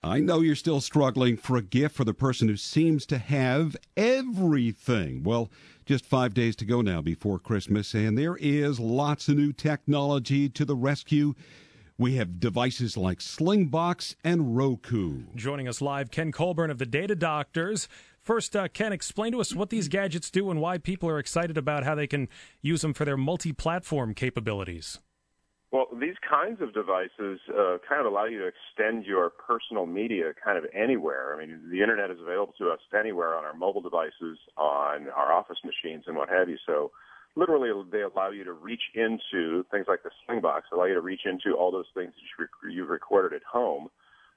I know you're still struggling for a gift for the person who seems to have everything. Well, just 5 days to go now before Christmas, and there is lots of new technology to the rescue. We have devices like Slingbox and Roku. Joining us live, Ken Colburn of the Data Doctors. First, Ken, explain to us what these gadgets do and why people are excited about how they can use them for their multi-platform capabilities. Well, these kinds of devices kind of allow you to extend your personal media kind of anywhere. I mean, the Internet is available to us anywhere on our mobile devices, on our office machines, and what have you. So literally, they allow you to reach into things like the Slingbox, allow you to reach into all those things that you've recorded at home.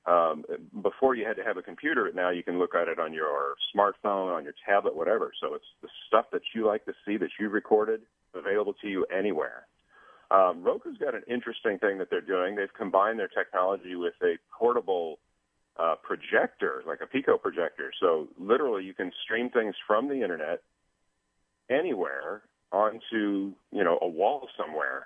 Before you had to have a computer, but now you can look at it on your smartphone, on your tablet, whatever. So it's the stuff that you like to see that you've recorded available to you anywhere. Roku's got an interesting thing that they're doing. They've combined their technology with a portable projector, like a Pico projector. So literally you can stream things from the Internet anywhere onto, a wall somewhere.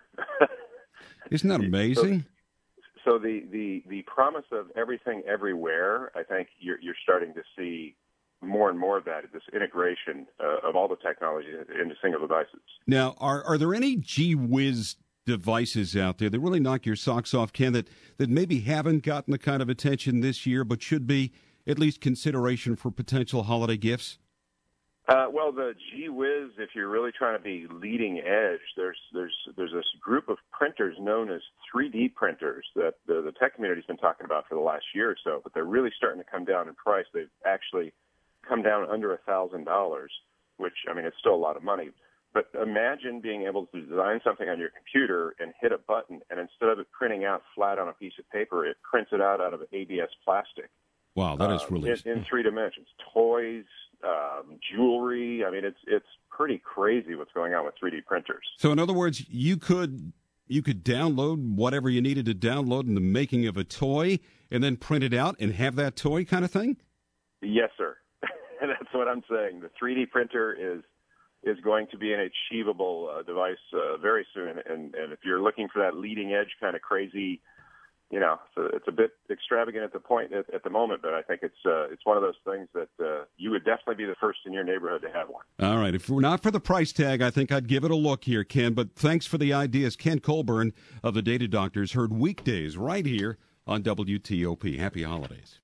Isn't that amazing? So the promise of everything everywhere, I think you're starting to see more and more of that, this integration of all the technology into single devices. Now, are there any gee-whiz devices out there that really knock your socks off, Ken, that maybe haven't gotten the kind of attention this year but should be at least consideration for potential holiday gifts? Well, the gee whiz, if you're really trying to be leading edge, there's this group of printers known as 3D printers that the tech community's been talking about for the last year or so, but they're really starting to come down in price. They've actually come down under $1,000, which, I mean, it's still a lot of money. But imagine being able to design something on your computer and hit a button, and instead of it printing out flat on a piece of paper, it prints it out of ABS plastic. Wow, that is really in 3 dimensions. Toys, jewelry. I mean, it's pretty crazy what's going on with 3D printers. So, in other words, you could download whatever you needed to download in the making of a toy, and then print it out and have that toy kind of thing. Yes, sir. That's what I'm saying. The 3D printer is going to be an achievable device very soon, and if you're looking for that leading edge kind of crazy. So it's a bit extravagant at the moment, but I think it's one of those things that you would definitely be the first in your neighborhood to have one. All right. If we're not for the price tag, I think I'd give it a look here, Ken. But thanks for the ideas. Ken Colburn of the Data Doctors, heard weekdays right here on WTOP. Happy holidays.